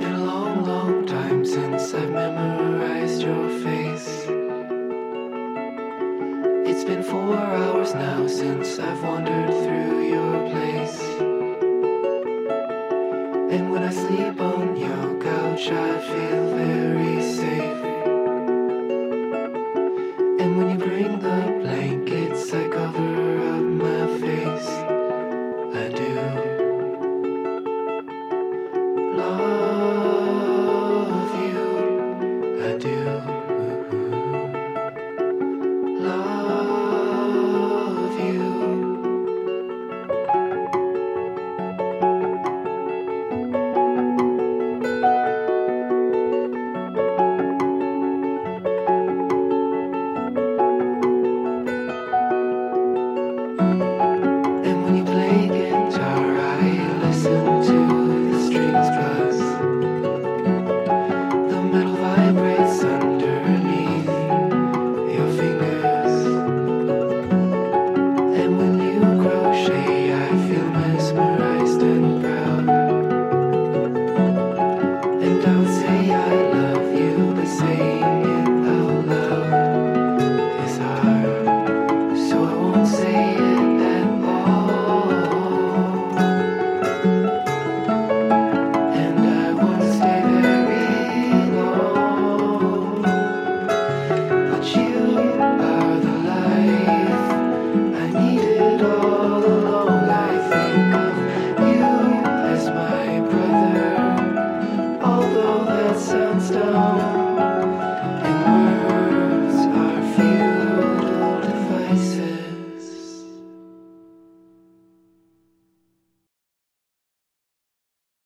been a long, long time since I've memorized your face. It's been 4 hours now since I've wandered through your place. And when I sleep on your couch, I feel very safe. And when you bring the blankets, I cover up my face. I do love you. I do love you. And when you play guitar, I listen to the strings buzz. The metal vibrates underneath your fingers. And when you crochet, I feel mesmerized and proud. And I would say I love you, but saying it out loud is hard. So I won't say it at all. And I won't stay very long. But you are the life I needed all along. I think of you as my brother, although that sounds dumb.